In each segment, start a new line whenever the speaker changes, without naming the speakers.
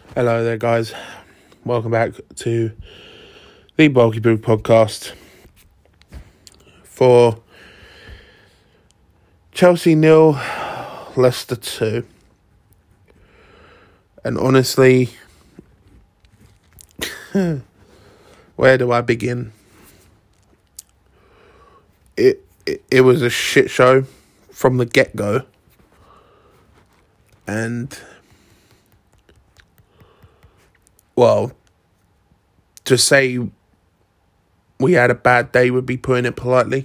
Hello there, guys. Welcome back to the Bulky Brew podcast for Chelsea 0, Leicester 2. And honestly, where do I begin? It was a shit show from the get-go. And well, to say we had a bad day would be putting it politely.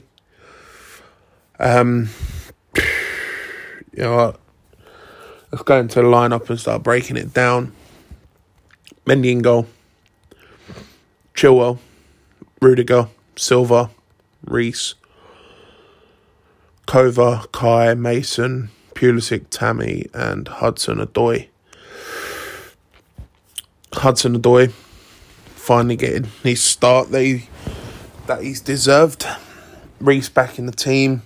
You know what? Let's go into the lineup and start breaking it down. Mendy in goal. Chilwell. Rudiger. Silva. Reece. Kova. Kai. Mason. Pulisic. Tammy. And Hudson-Odoi. Hudson-Odoi finally getting his start that he's deserved. Reece back in the team.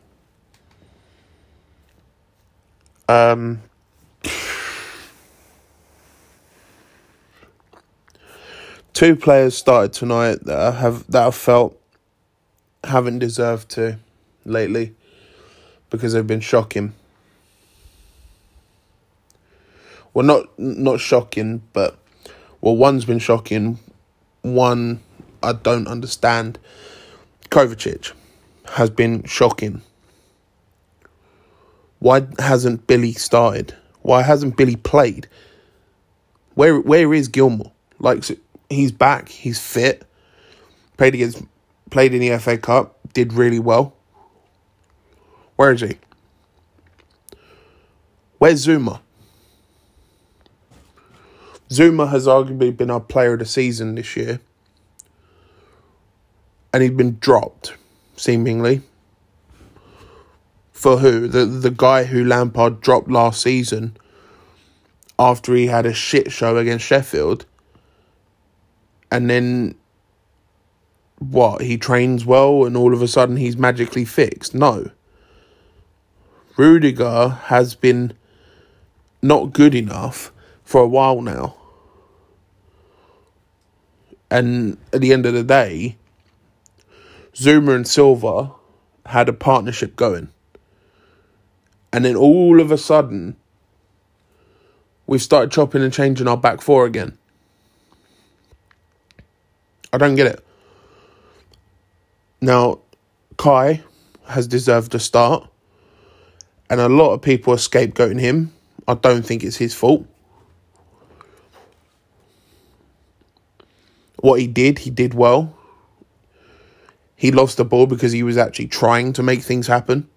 Two players started tonight that I felt haven't deserved to lately because they've been shocking. Well, not shocking, but one's been shocking. One I don't understand. Kovacic has been shocking. Why hasn't Billy started? Why hasn't Billy played? Where is Gilmour? Like, he's back. He's fit. Played in the FA Cup. Did really well. Where is he? Where's Zuma? Zuma has arguably been our player of the season this year. And he's been dropped, seemingly. For who? The guy who Lampard dropped last season after he had a shit show against Sheffield. And then, what? He trains well and all of a sudden he's magically fixed? No. Rudiger has been not good enough for a while now. And at the end of the day, Zuma and Silva had a partnership going. And then all of a sudden, we've started chopping and changing our back four again. I don't get it. Now, Kai has deserved a start. And a lot of people are scapegoating him. I don't think it's his fault. What he did well. He lost the ball because he was actually trying to make things happen.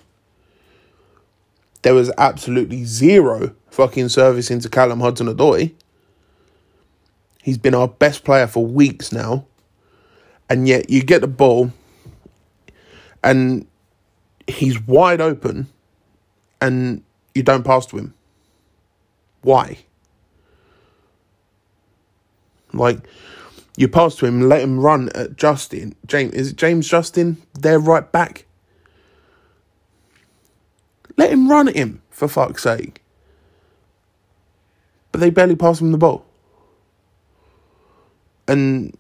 There was absolutely zero fucking service into Callum Hudson-Odoi. He's been our best player for weeks now. And yet you get the ball and he's wide open and you don't pass to him. Why? Like, you pass to him, let him run at Justin. Is it James Justin? They're right back. Let him run at him, for fuck's sake. But they barely pass him the ball. And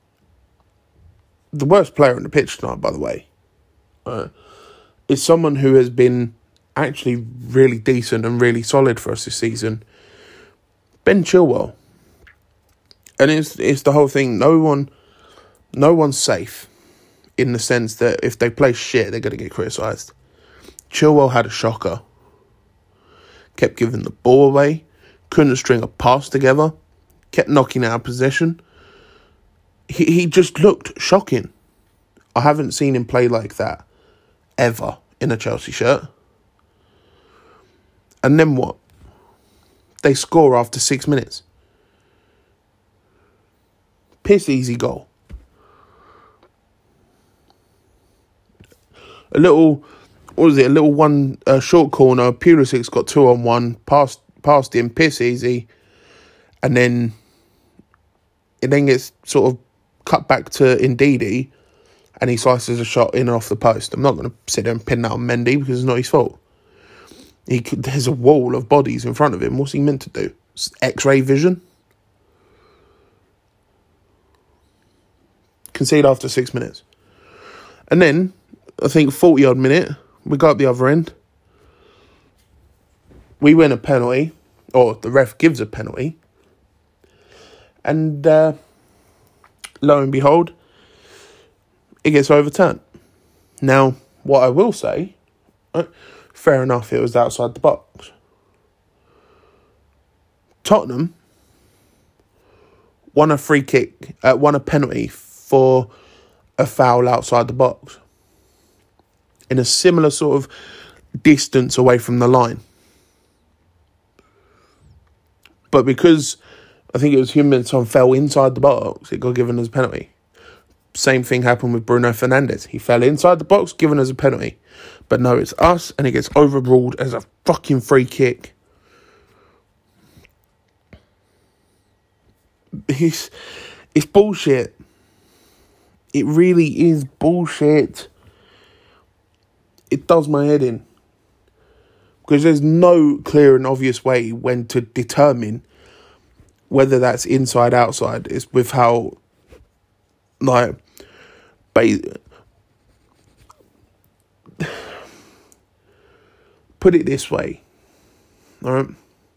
the worst player on the pitch tonight, by the way, is someone who has been actually really decent and really solid for us this season. Ben Chilwell. And it's the whole thing. No one's safe in the sense that if they play shit, they're going to get criticised. Chilwell had a shocker. Kept giving the ball away. Couldn't string a pass together. Kept knocking out of possession. He just looked shocking. I haven't seen him play like that ever in a Chelsea shirt. And then what? They score after 6 minutes. Piss easy goal. A little one short corner. Pulisic's got 2-on-1. Passed him, piss easy. And then it then gets sort of cut back to Ndidi. And he slices a shot in and off the post. I'm not going to sit there and pin that on Mendy because it's not his fault. There's a wall of bodies in front of him. What's he meant to do? X-ray vision. Concede after 6 minutes. And then, I think 40-odd minute, we got up the other end. We win a penalty, or the ref gives a penalty. And lo and behold, it gets overturned. Now, what I will say, fair enough, it was outside the box. Tottenham won a free kick, won a penalty for a foul outside the box in a similar sort of distance away from the line. But because I think it was Huminson fell inside the box, it got given as a penalty. Same thing happened with Bruno Fernandes. He fell inside the box, given as a penalty. But no, it's us, and it gets overruled as a fucking free kick. It's bullshit. It really is bullshit. It does my head in. Because there's no clear and obvious way when to determine whether that's inside, outside. It's with how, like, put it this way, all right?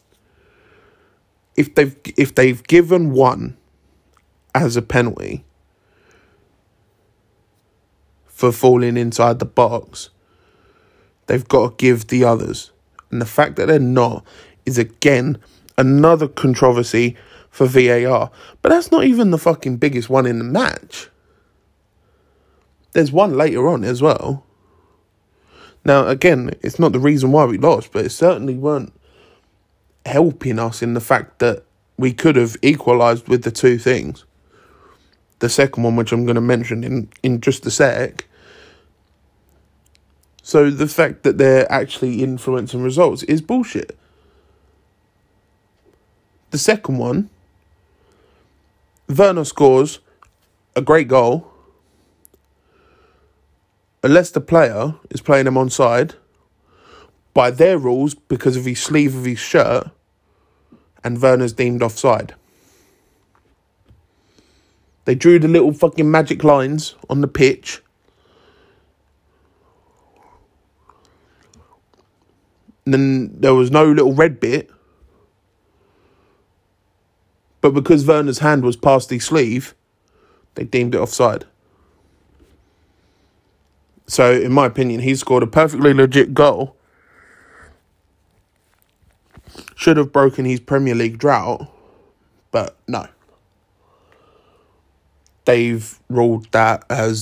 If they've given one as a penalty for falling inside the box, they've got to give the others. And the fact that they're not is, again, another controversy for VAR. But that's not even the fucking biggest one in the match. There's one later on as well. Now, again, it's not the reason why we lost, but it certainly weren't helping us in the fact that we could have equalised with the two things. The second one, which I'm going to mention in just a sec. So the fact that they're actually influencing results is bullshit. The second one, Werner scores a great goal. A Leicester player is playing him onside by their rules because of his sleeve of his shirt, and Werner's deemed offside. They drew the little fucking magic lines on the pitch. And then there was no little red bit. But because Werner's hand was past his sleeve, they deemed it offside. So, in my opinion, he scored a perfectly legit goal. Should have broken his Premier League drought. But no. They've ruled that as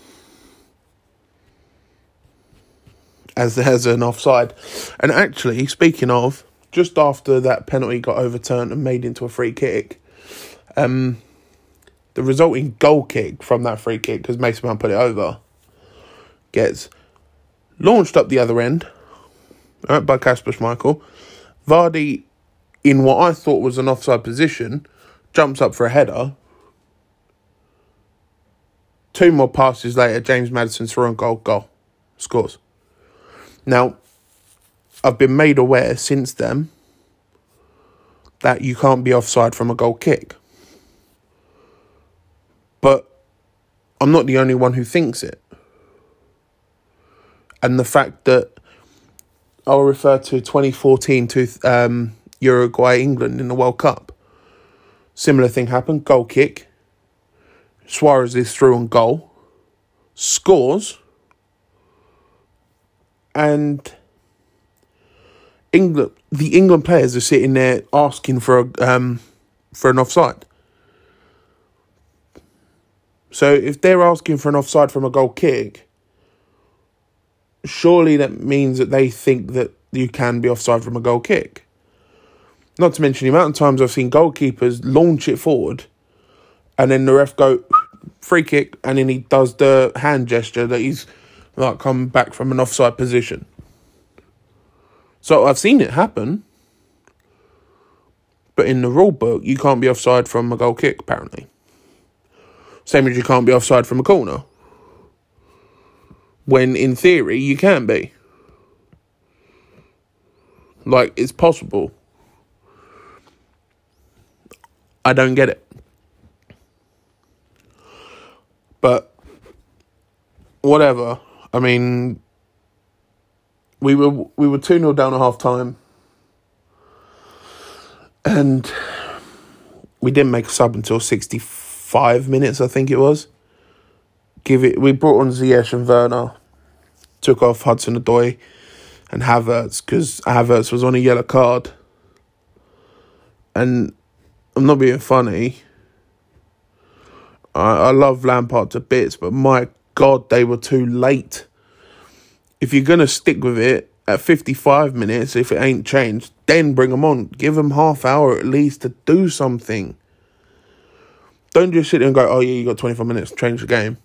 an offside. And actually, speaking of, just after that penalty got overturned and made into a free kick, the resulting goal kick from that free kick, because Mason Mount put it over, gets launched up the other end, right, by Kasper Schmeichel. Vardy, in what I thought was an offside position, jumps up for a header. 2 more passes later, James Maddison through on goal, scores. Now, I've been made aware since then that you can't be offside from a goal kick. But I'm not the only one who thinks it. And the fact that I'll refer to 2014 to Uruguay, England in the World Cup. Similar thing happened, goal kick. Suarez is through on goal, scores, and the England players are sitting there asking for an offside. So if they're asking for an offside from a goal kick, surely that means that they think that you can be offside from a goal kick. Not to mention the amount of times I've seen goalkeepers launch it forward and then the ref go, free kick, and then he does the hand gesture that he's like come back from an offside position. So I've seen it happen. But in the rule book, you can't be offside from a goal kick, apparently. Same as you can't be offside from a corner. When in theory, you can be. Like, it's possible. I don't get it. But whatever. I mean, we were 2-0 down at half time. And we didn't make a sub until 65 minutes, I think it was. We brought on Ziyech and Werner. Took off Hudson-Odoi and Havertz because Havertz was on a yellow card. And I'm not being funny. I love Lampard to bits, but my God, they were too late. If you're going to stick with it at 55 minutes, if it ain't changed, then bring them on. Give them half hour at least to do something. Don't just sit there and go, oh yeah, you got 25 minutes to change the game.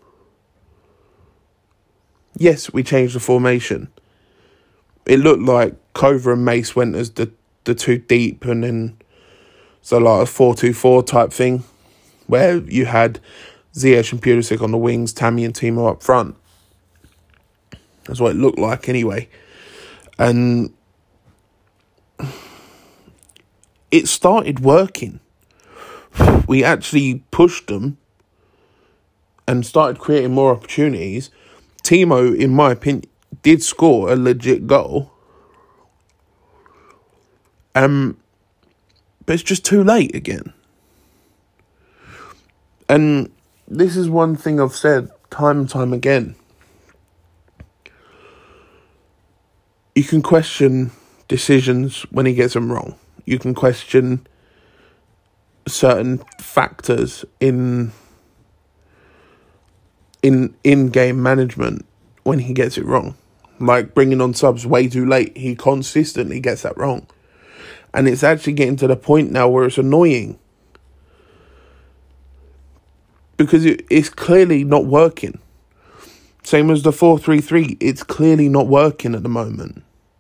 Yes, we changed the formation. It looked like Kova and Mace went as the two deep, and then so like a 4-2-4 type thing, where you had Ziyech and Pulisic on the wings, Tammy and Timo up front. That's what it looked like anyway. And it started working. We actually pushed them and started creating more opportunities. Timo, in my opinion, did score a legit goal. But it's just too late again. And this is one thing I've said time and time again. You can question decisions when he gets them wrong. You can question certain factors in game management when he gets it wrong. Like bringing on subs way too late. He consistently gets that wrong. And it's actually getting to the point now where it's annoying. Because it's clearly not working. Same as the 4-3-3. It's clearly not working at the moment.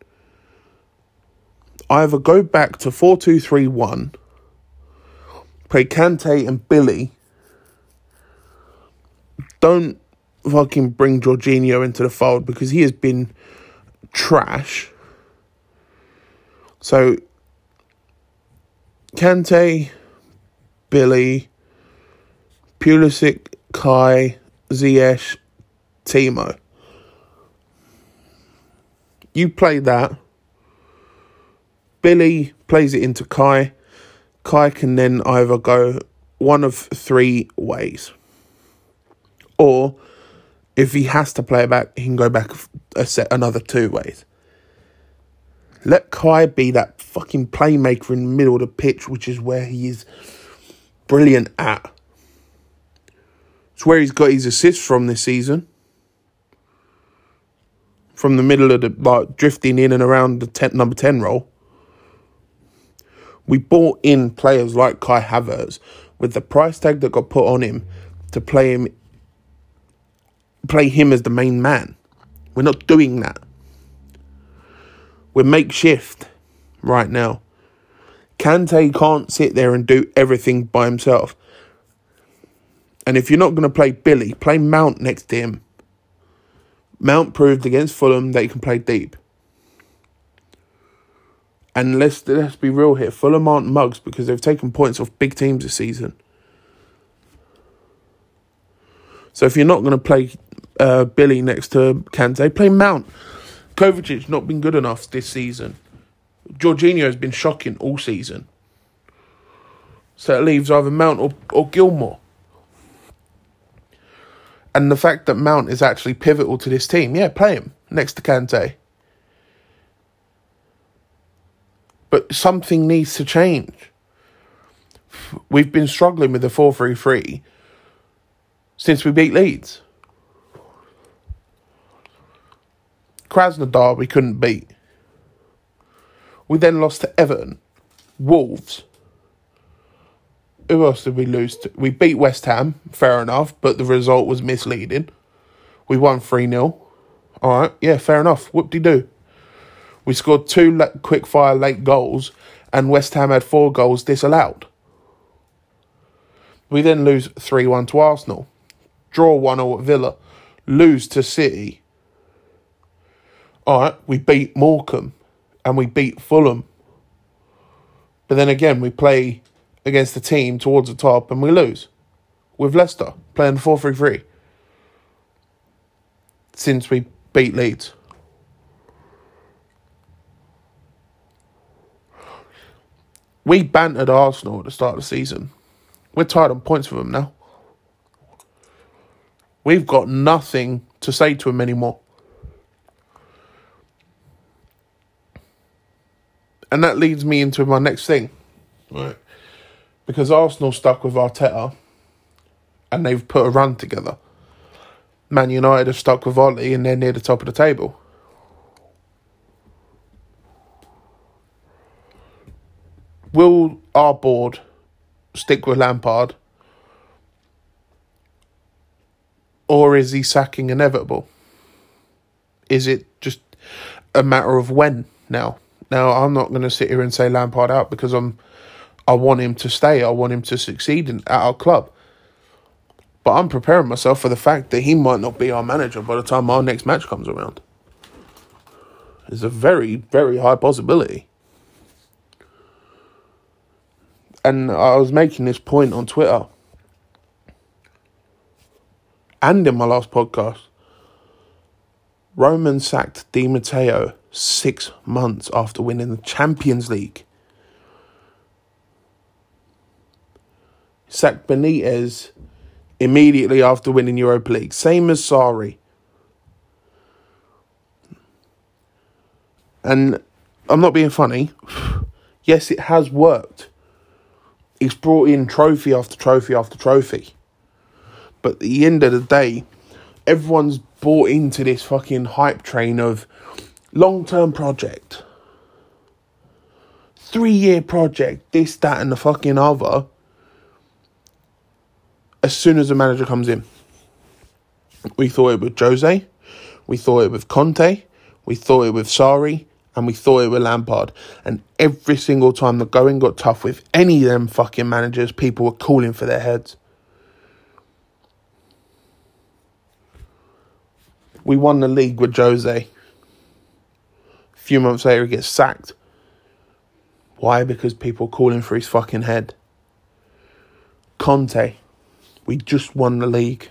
Either go back to 4-2-3-1. Play Kante and Billy. Don't fucking bring Jorginho into the fold because he has been trash. So, Kante, Billy, Pulisic, Kai, Ziyech, Timo. You play that. Billy plays it into Kai. Kai can then either go one of three ways. Or, if he has to play it back, he can go back another two ways. Let Kai be that fucking playmaker in the middle of the pitch, which is where he is brilliant at. It's where he's got his assists from this season. From the middle of the, drifting in and around the number 10 role. We bought in players like Kai Havertz with the price tag that got put on him to play him as the main man. We're not doing that. We're makeshift right now. Kante can't sit there and do everything by himself. And if you're not going to play Billy, play Mount next to him. Mount proved against Fulham that he can play deep. And let's be real here. Fulham aren't mugs because they've taken points off big teams this season. So if you're not going to play Billy next to Kante, play Mount. Kovacic's not been good enough this season. Jorginho has been shocking all season. So it leaves either Mount or Gilmore. And the fact that Mount is actually pivotal to this team, yeah, play him next to Kante. But something needs to change. We've been struggling with the 4-3-3 since we beat Leeds. Krasnodar we couldn't beat. We then lost to Everton. Wolves. Who else did we lose to? We beat West Ham, fair enough, but the result was misleading. We won 3-0. Alright, yeah, fair enough. Whoop-de-doo. We scored 2 quick-fire late goals, and West Ham had 4 goals disallowed. We then lose 3-1 to Arsenal. Draw 1-0 at Villa. Lose to City. Alright, we beat Morecambe, and we beat Fulham. But then again, we play against the team towards the top and we lose. With Leicester, playing 4-3-3. Since we beat Leeds. We bantered Arsenal at the start of the season. We're tied on points with them now. We've got nothing to say to them anymore. And that leads me into my next thing. Right. Because Arsenal stuck with Arteta and they've put a run together. Man United have stuck with Ole and they're near the top of the table. Will our board stick with Lampard? Or is he sacking inevitable? Is it just a matter of when now? Now, I'm not going to sit here and say Lampard out because I want him to stay. I want him to succeed at our club. But I'm preparing myself for the fact that he might not be our manager by the time our next match comes around. It's a very, very high possibility. And I was making this point on Twitter and in my last podcast. Roman sacked Di Matteo 6 months after winning the Champions League. Sacked Benitez immediately after winning Europa League. Same as Sarri. And I'm not being funny. Yes, it has worked. He's brought in trophy after trophy after trophy. But at the end of the day, everyone's bought into this fucking hype train of long-term project. 3-year project. This, that and the fucking other. As soon as the manager comes in. We thought it with Jose. We thought it with Conte. We thought it with Sarri. And we thought it with Lampard. And every single time the going got tough with any of them fucking managers, people were calling for their heads. We won the league with Jose. A few months later, he gets sacked. Why? Because people calling for his fucking head. Conte. We just won the league.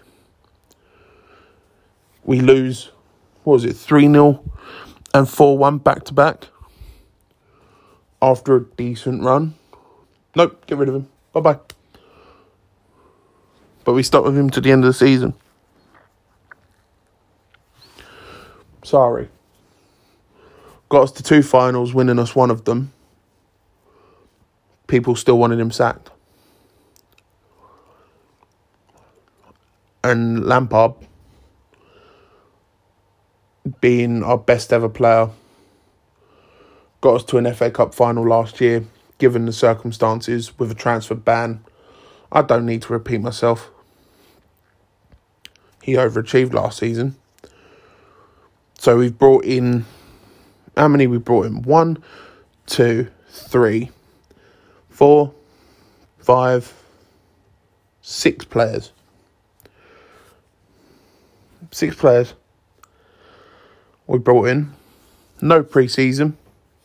We lose, 3-0 and 4-1 back-to-back. After a decent run. Nope, get rid of him. Bye-bye. But we stuck with him to the end of the season. Sorry. Got us to 2 finals, winning us one of them. People still wanted him sacked. And Lampard, being our best ever player, got us to an FA Cup final last year, given the circumstances with a transfer ban. I don't need to repeat myself. He overachieved last season. So we've brought in, how many we brought in? 1, 2, 3, 4, 5, 6 players. 6 players we brought in. No pre-season.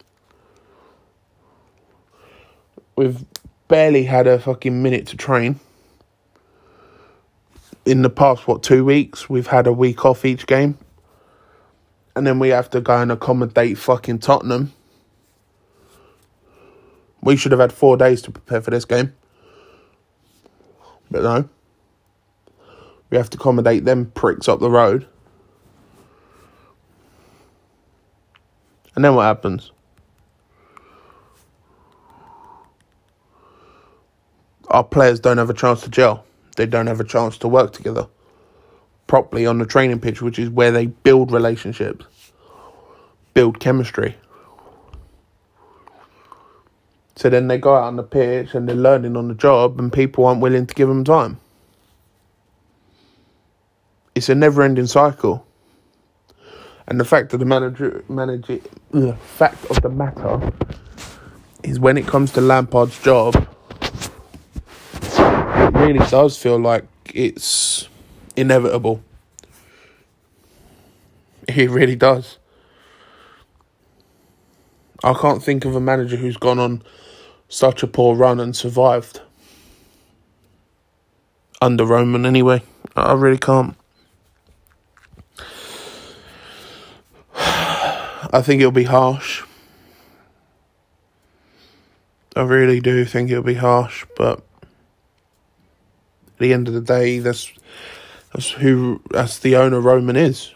We've barely had a fucking minute to train. In the past, 2 weeks, we've had a week off each game. And then we have to go and accommodate fucking Tottenham. We should have had 4 days to prepare for this game. But no. We have to accommodate them pricks up the road. And then what happens? Our players don't have a chance to gel. They don't have a chance to work together properly on the training pitch, which is where they build relationships, build chemistry. So then they go out on the pitch and they're learning on the job and people aren't willing to give them time. It's a never-ending cycle. And the fact of the fact of the matter is when it comes to Lampard's job, it really does feel like it's inevitable. It really does. I can't think of a manager who's gone on such a poor run and survived. Under Roman, anyway. I really can't. I think it'll be harsh. I really do think it'll be harsh, but at the end of the day, that's the owner Roman is.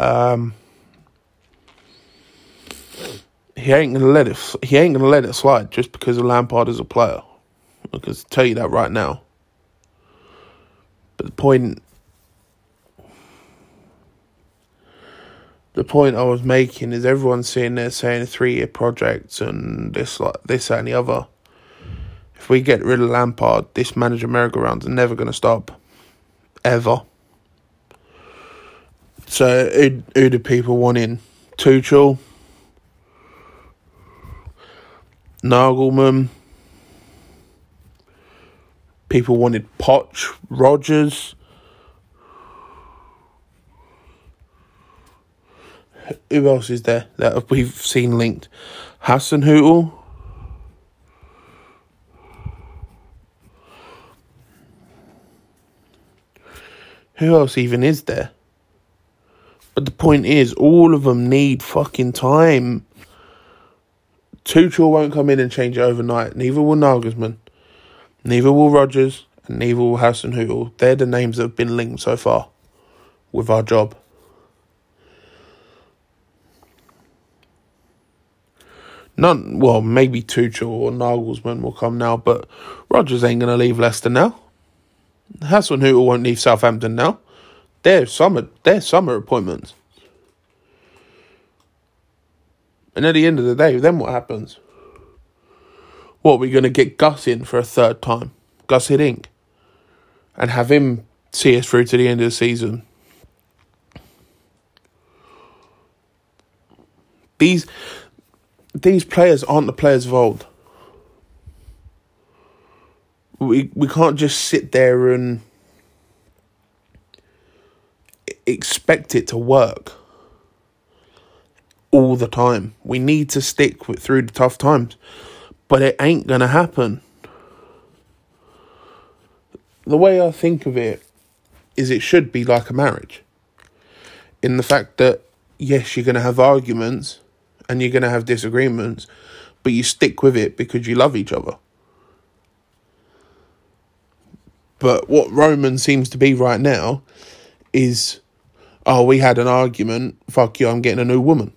He ain't gonna let it slide just because of Lampard is a player. I can tell you that right now. But the point I was making is everyone's sitting there saying 3-year projects and this, that and the other. If we get rid of Lampard, this manager merry-go-round is never going to stop. Ever. So who do people want in? Tuchel? Nagelman? People wanted Poch, Rodgers. Who else is there that we've seen linked? Hasenhüttl. Who else even is there? But the point is, all of them need fucking time. Tuchel won't come in and change it overnight. Neither will Nagelsmann. Neither will Rodgers. And neither will Hasenhüttl. They're the names that have been linked so far with our job. None, well, maybe Tuchel or Nagelsmann will come now, but Rodgers ain't going to leave Leicester now. Hasenhüttl won't leave Southampton now. They're summer appointments. And at the end of the day, then what happens? What, we're going to get Gus in for a third time? Gus Hiddink? And have him see us through to the end of the season? These players aren't the players of old. We can't just sit there and expect it to work all the time. We need to stick through the tough times. But it ain't going to happen. The way I think of it is it should be like a marriage. In the fact that, yes, you're going to have arguments and you're going to have disagreements, but you stick with it because you love each other. But what Roman seems to be right now is, oh, we had an argument, fuck you, I'm getting a new woman.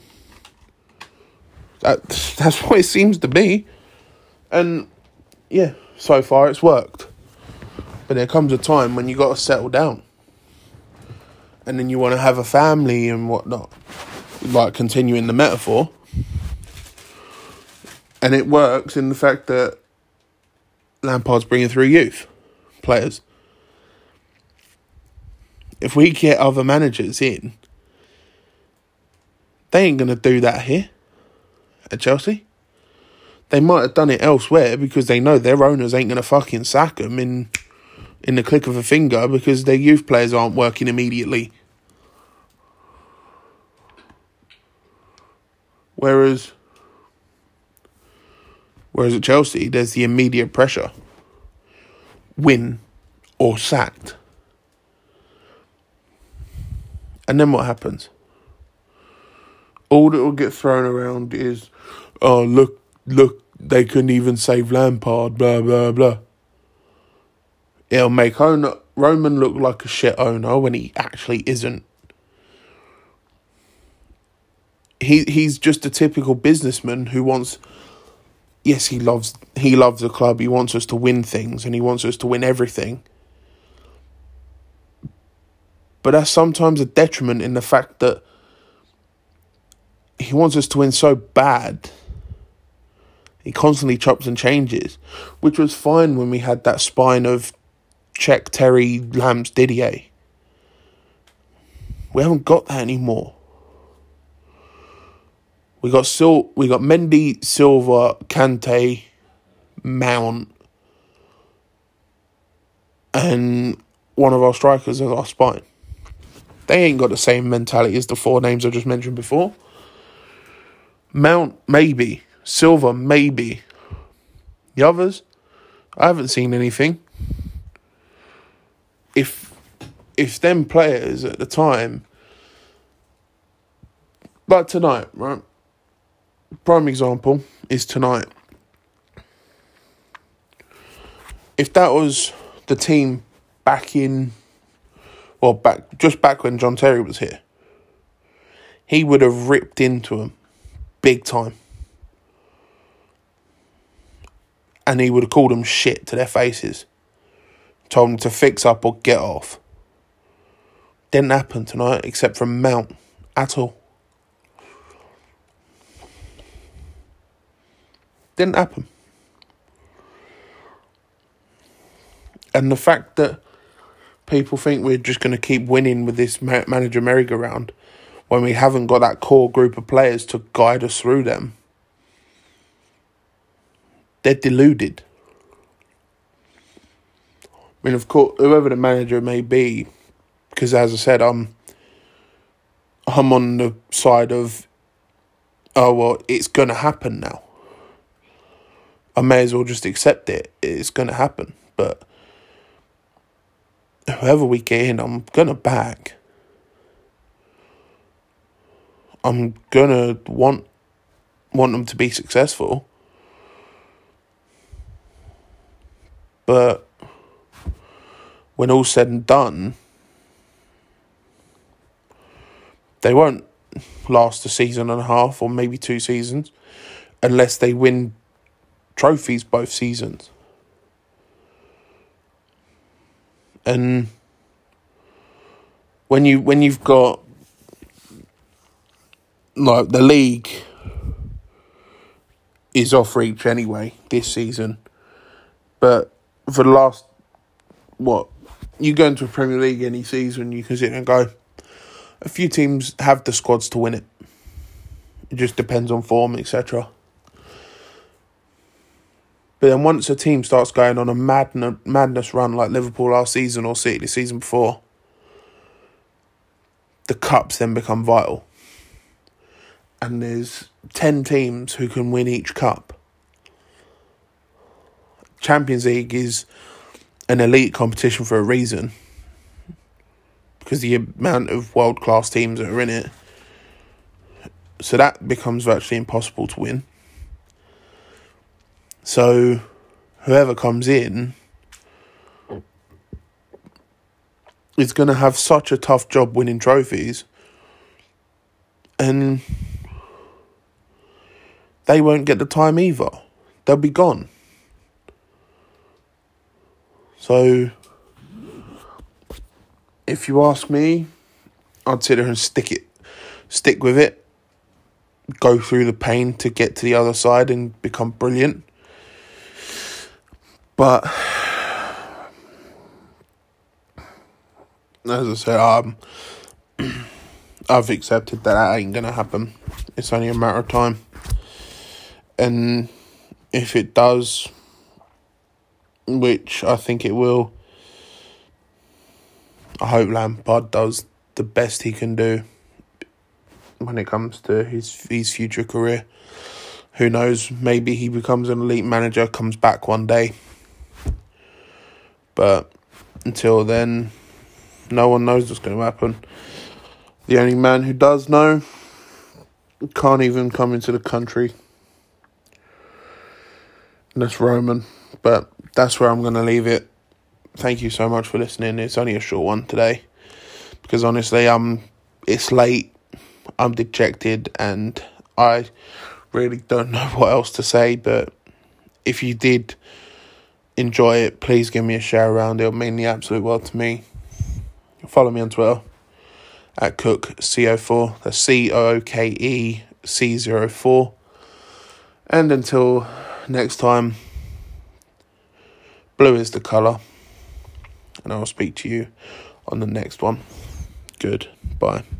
That's what it seems to be. And, yeah, so far it's worked. But there comes a time when you got to settle down. And then you want to have a family and whatnot. Like, continuing the metaphor. And it works in the fact that Lampard's bringing through youth players. If we get other managers in, they ain't going to do that here at Chelsea. They might have done it elsewhere because they know their owners ain't going to fucking sack them in the click of a finger because their youth players aren't working immediately. Whereas at Chelsea, there's the immediate pressure. Win or sacked. And then what happens? All that will get thrown around is, oh, look, they couldn't even save Lampard, blah, blah, blah. It'll make Roman look like a shit owner when he actually isn't. He's just a typical businessman who wants... Yes, he loves the club. He wants us to win things and he wants us to win everything. But that's sometimes a detriment in the fact that he wants us to win so bad. He constantly chops and changes, which was fine when we had that spine of Cech, Terry, Lamps, Didier. We haven't got that anymore. We got Mendy, Silva, Kante, Mount, and one of our strikers as our spine. They ain't got the same mentality as the four names I just mentioned before. Mount, maybe. Silva, maybe. The others, I haven't seen anything. If them players at the time, like tonight, right? Prime example is tonight. If that was the team back when John Terry was here, he would have ripped into them big time. And he would have called them shit to their faces. Told them to fix up or get off. Didn't happen tonight, except from Mount at all. Didn't happen. And the fact that people think we're just going to keep winning with this manager merry-go-round when we haven't got that core group of players to guide us through them, they're deluded. I mean, of course, whoever the manager may be, because as I said, I'm on the side of, oh, well, it's going to happen now. I may as well just accept it. It's going to happen. But whoever we get in, I'm going to back. I'm going to want them to be successful. But when all's said and done, they won't last a season and a half or maybe 2 seasons unless they win trophies both seasons. And when you've got, like, the league is off reach anyway this season, but for the last, you go into a Premier League any season, you can sit and go, a few teams have the squads to win it. It just depends on form, etc. But then once a team starts going on a madness run like Liverpool last season or City the season before, the cups then become vital. And there's 10 teams who can win each cup. Champions League is an elite competition for a reason, because the amount of world-class teams that are in it. So that becomes virtually impossible to win. So whoever comes in is going to have such a tough job winning trophies, and they won't get the time either. They'll be gone. So if you ask me, I'd sit there and stick with it, go through the pain to get to the other side and become brilliant. But as I said, I've accepted that ain't going to happen. It's only a matter of time. And if it does, which I think it will, I hope Lampard does the best he can do when it comes to his future career. Who knows, maybe he becomes an elite manager, comes back one day. But until then, no one knows what's going to happen. The only man who does know can't even come into the country. And that's Roman. But that's where I'm going to leave it. Thank you so much for listening. It's only a short one today, because honestly, it's late. I'm dejected and I really don't know what else to say. But if you did enjoy it, please give me a share around. It'll mean the absolute world to me. Follow me on Twitter at CookCO4. That's COOKEC04. And until next time, blue is the colour. And I'll speak to you on the next one. Goodbye.